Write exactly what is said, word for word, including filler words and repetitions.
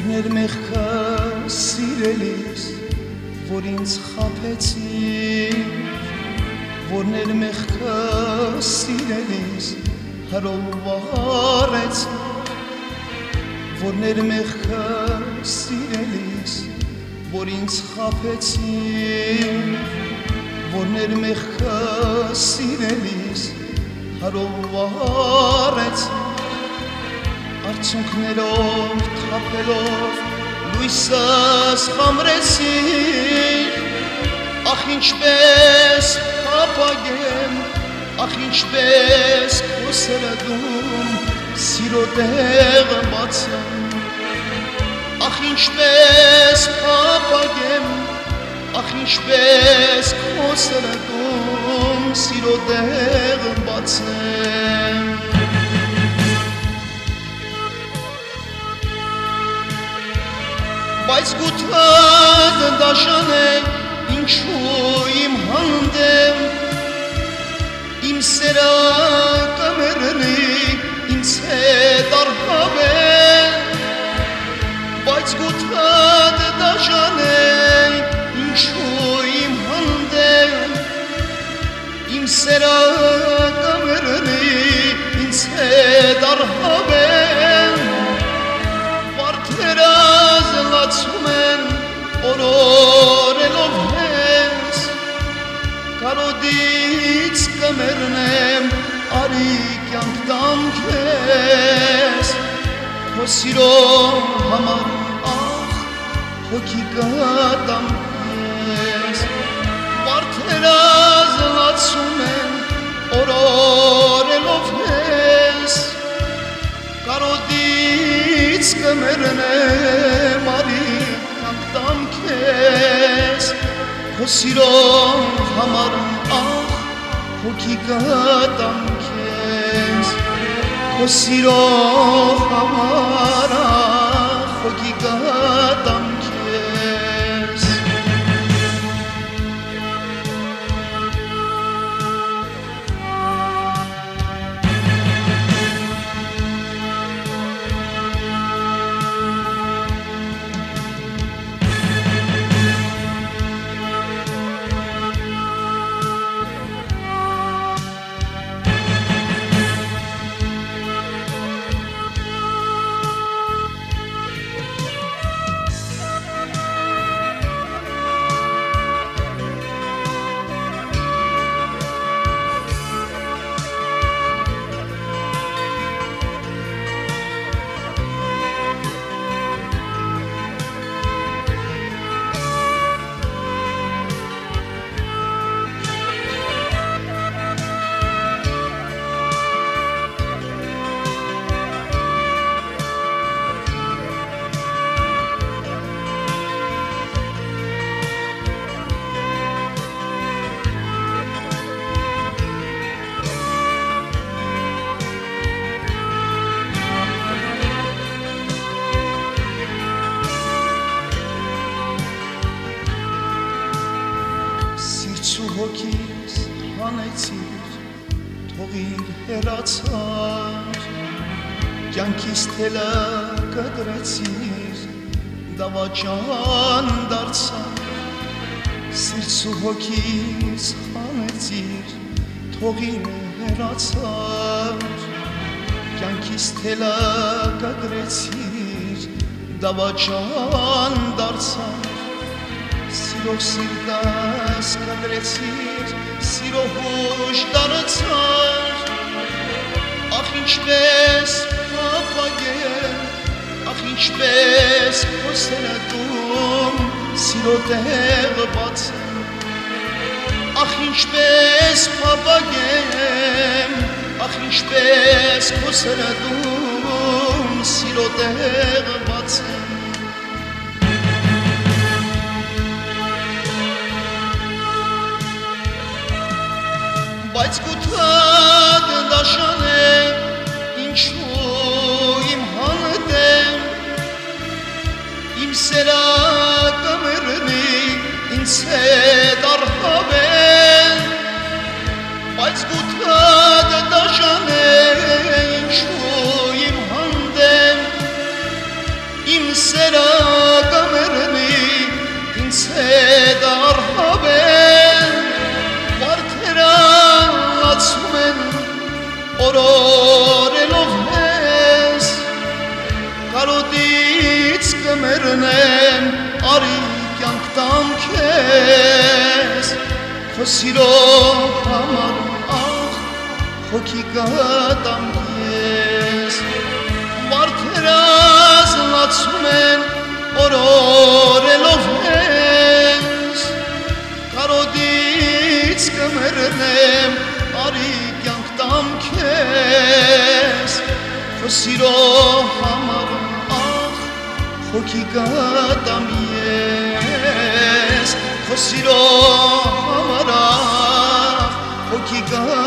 Որներ մեղքը սիրելիս, որ ինձ խաբեցիր, որներ մեղքը սիրելիս, հրովարեցիր, որներ մեղքը սիրելիս, որ ինձ խաբեցիր, որներ մեղքը սիրելիս, հրովարեցիր, Արցունքներով թափելով լույսս խամրեցիր, ախ ինչպես փափագեմ, ախ ինչպես քո սրտում սիրո տեղը բացեմ, ախ ինչպես փափագեմ, ախ ինչպես քո սրտում սիրո տեղը բացեմ. Բայց գութանը դաշան է, ինչու իմ հանդեմ, իմ սերը կմեռնի, ինձ հետ արհավեն, բայց գութանը դաշան է, ինչու իմ հանդեմ, իմ սերը կմեռնի, ինձ հետ արհավեն, Լացում են օրորելով հենց, կարոդից կմեռնեմ, արի կյանք տամ քեզ, քո սիրո համար ախ հոգի կտամ քեզ, վարդերազ լացում են օրորելով հենց, կարոդից կմեռնեմ, արի կյանք տամ քեզ, քո սիրո համար ախ հոգի կտամ քեզ, քո սիրո համար ախ հոգի կտամ քեզ. Հոգիս հանեցիր, թողիր հեռացար, կյանքիս թելը կտրեցիր, դավաճան դարձար, սիրց ու հոգիս հանեցիր, թողիր հեռացար, կյանքիս թելը կտրեցիր, դավաճան դարձար, Սիրով սիրտս կտրեցիր, սիրով ուժ դարձար, ախ ինչպես փափագեմ, ախ ինչպես քո սրտում սիրո տեղը բացեմ, ախ ինչպես փափագեմ, ախ ինչպես քո սրտում սիրո տեղը բացեմ. Բայց գութանը դաշան է, ինչու իմ հանդեմ, իմ սերը կմեռնի, ինձ հետ արհավեն, բայց գութանը դաշան է, ինչու իմ հանդեմ, իմ սերը օրորելով ես կարոտից կմեռնեմ արի կյանք տամ քեզ քո սիրո համար ախ հոգի կտամ ես մարդերը զլացում են օրորելով ես կարոտից կմեռնեմ արի կյանք տամ քեզ քո սիրո համար ախ հոգի կտամ ես քո սիրո համար ախ հոգի կտամ